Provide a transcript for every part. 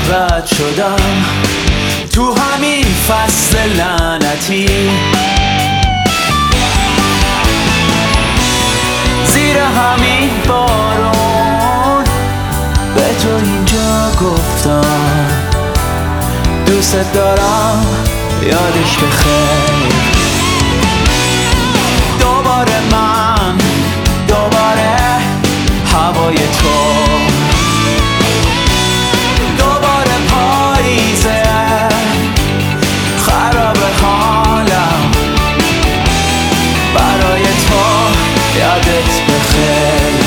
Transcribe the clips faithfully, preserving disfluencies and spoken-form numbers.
رد شدم تو همین فصل لعنتی، زیر همین بارون به تو اینجا گفتم دوست دارم، یادش بخیر. دوباره من، دوباره هوای تو، دوباره پاییزه خراب حالم، برای تو یادت بخیر،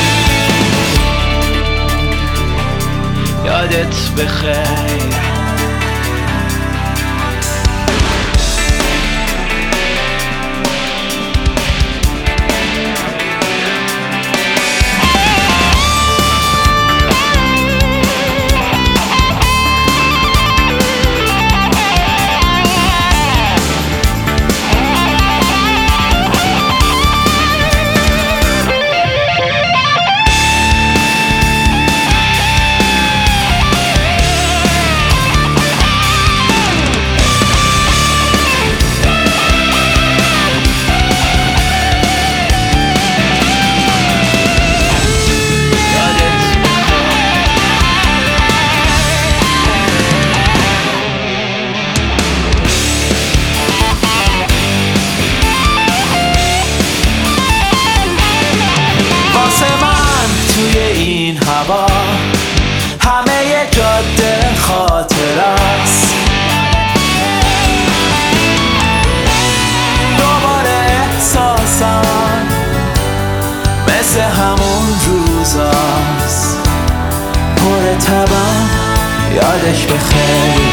یادت بخیر. هوا همه جاده خاطر است، دوباره احساسم مثل همون روزاست، پر تبم، یادش بخیر.